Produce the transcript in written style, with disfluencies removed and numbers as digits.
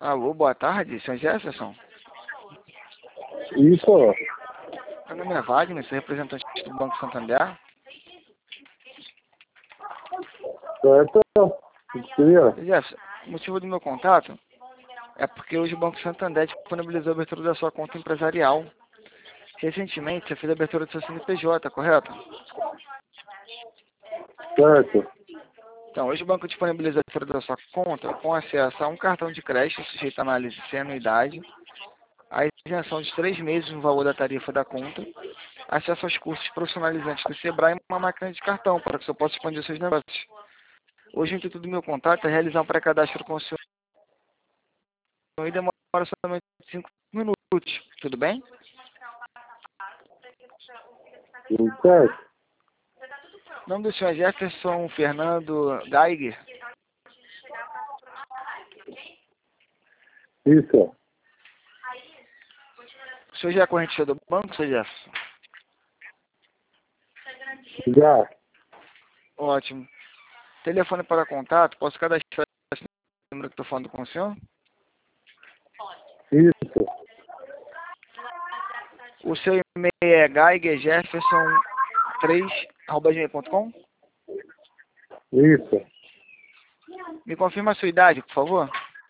Alô, boa tarde, senhor Jefferson. Isso, Meu nome é Wagner, sou representante do Banco Santander. certo? Seria? Senhor Jefferson, o motivo do meu contato é porque hoje o Banco Santander disponibilizou a abertura da sua conta empresarial. Recentemente, você fez a abertura do seu CNPJ, correto? Certo. Então, hoje o banco disponibiliza a abertura da sua conta com acesso a um cartão de crédito sujeito à análise sem anuidade, a isenção de 3 meses no valor da tarifa da conta, acesso aos cursos profissionalizantes do Sebrae e uma máquina de cartão para que você possa expandir seus negócios. Hoje, o intuito do meu contato é realizar um pré-cadastro com o senhor e demora somente 5 minutos. Tudo bem? Certo. O nome do senhor é Jefferson Fernando Geiger. Isso. O senhor já é correntista do banco, senhor Jefferson? Já. Ótimo. Telefone para contato, posso cadastrar esse número que estou falando com o senhor? Isso. O seu e-mail é geigerjefferson3@gmail.com? Isso. Me confirma a sua idade, por favor.